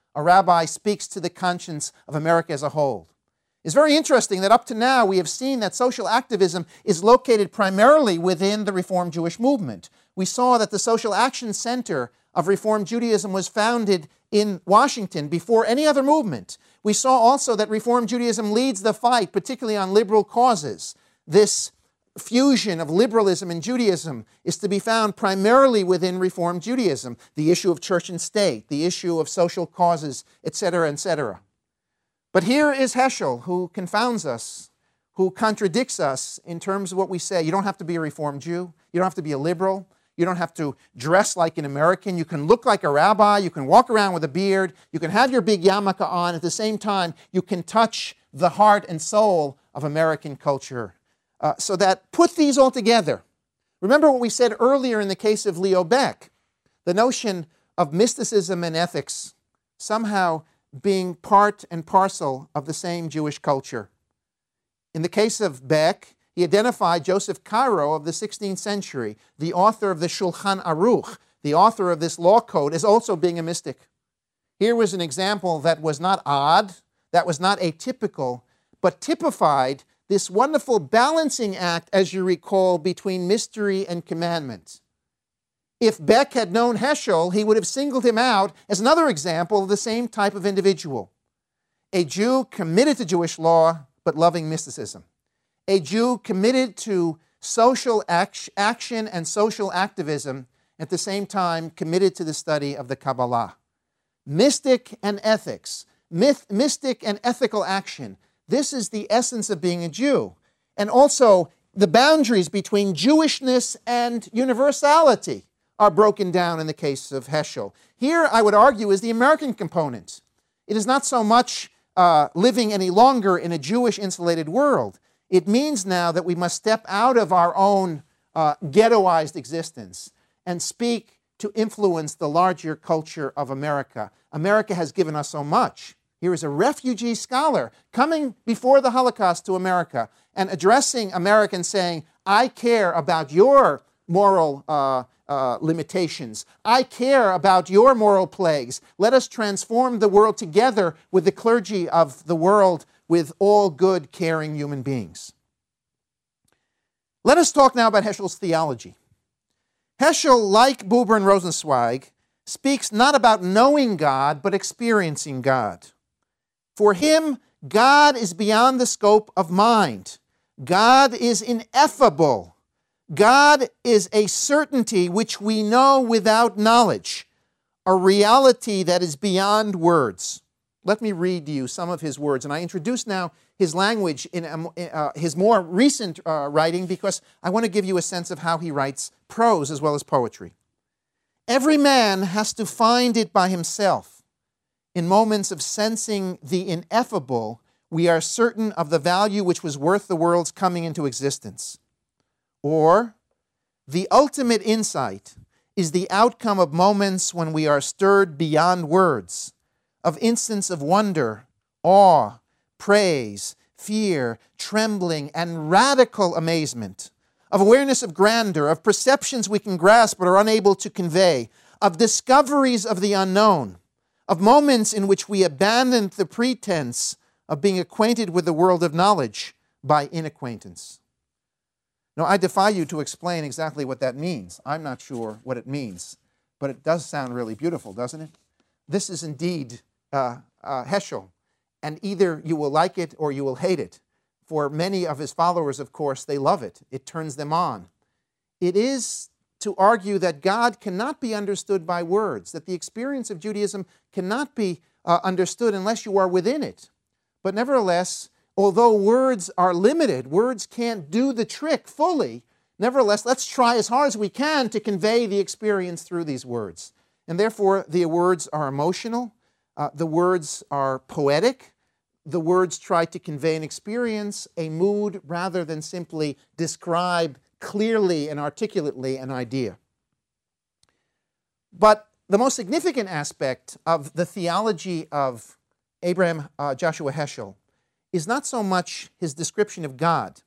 a rabbi speaks to the conscience of America as a whole. It's very interesting that up to now we have seen that social activism is located primarily within the Reform Jewish movement. We saw that the Social Action Center of Reform Judaism was founded in Washington before any other movement. We saw also that Reform Judaism leads the fight, particularly on liberal causes. This fusion of liberalism and Judaism is to be found primarily within Reform Judaism, the issue of church and state, the issue of social causes, etc., etc. But here is Heschel, who confounds us, who contradicts us in terms of what we say. You don't have to be a Reform Jew. You don't have to be a liberal. You don't have to dress like an American. You can look like a rabbi. You can walk around with a beard. You can have your big yarmulke on. At the same time, you can touch the heart and soul of American culture. So that put these all together. Remember what we said earlier in the case of Leo Baeck, the notion of mysticism and ethics somehow being part and parcel of the same Jewish culture. In the case of Baeck, he identified Joseph Caro of the 16th century, the author of the Shulchan Aruch, the author of this law code, as also being a mystic. Here was an example that was not odd, that was not atypical, but typified this wonderful balancing act, as you recall, between mystery and commandment. If Baeck had known Heschel, he would have singled him out as another example of the same type of individual. A Jew committed to Jewish law, but loving mysticism. A Jew committed to social action and social activism, at the same time committed to the study of the Kabbalah. Mystic and ethics, mystic and ethical action. This is the essence of being a Jew. And also, the boundaries between Jewishness and universality are broken down in the case of Heschel. Here, I would argue, is the American component. It is not so much living any longer in a Jewish insulated world. It means now that we must step out of our own ghettoized existence and speak to influence the larger culture of America. America has given us so much. Here is a refugee scholar coming before the Holocaust to America and addressing Americans saying, I care about your moral limitations. I care about your moral plagues. Let us transform the world together with the clergy of the world, with all good, caring human beings. Let us talk now about Heschel's theology. Heschel, like Buber and Rosenzweig, speaks not about knowing God, but experiencing God. For him, God is beyond the scope of mind. God is ineffable. God is a certainty which we know without knowledge, a reality that is beyond words. Let me read you some of his words, and I introduce now his language in his more recent writing because I want to give you a sense of how he writes prose as well as poetry. Every man has to find it by himself. In moments of sensing the ineffable, we are certain of the value which was worth the world's coming into existence. Or, the ultimate insight is the outcome of moments when we are stirred beyond words, of instants of wonder, awe, praise, fear, trembling, and radical amazement, of awareness of grandeur, of perceptions we can grasp but are unable to convey, of discoveries of the unknown, of moments in which we abandon the pretense of being acquainted with the world of knowledge by inacquaintance. Now, I defy you to explain exactly what that means. I'm not sure what it means, but it does sound really beautiful, doesn't it? This is indeed Heschel, and either you will like it or you will hate it. For many of his followers, of course, they love it. It turns them on. It is to argue that God cannot be understood by words, that the experience of Judaism cannot be understood unless you are within it. But nevertheless, although words are limited, words can't do the trick fully, nevertheless, let's try as hard as we can to convey the experience through these words. And therefore, the words are emotional, the words are poetic, the words try to convey an experience, a mood, rather than simply describe clearly and articulately an idea. But the most significant aspect of the theology of Abraham Joshua Heschel is not so much his description of God,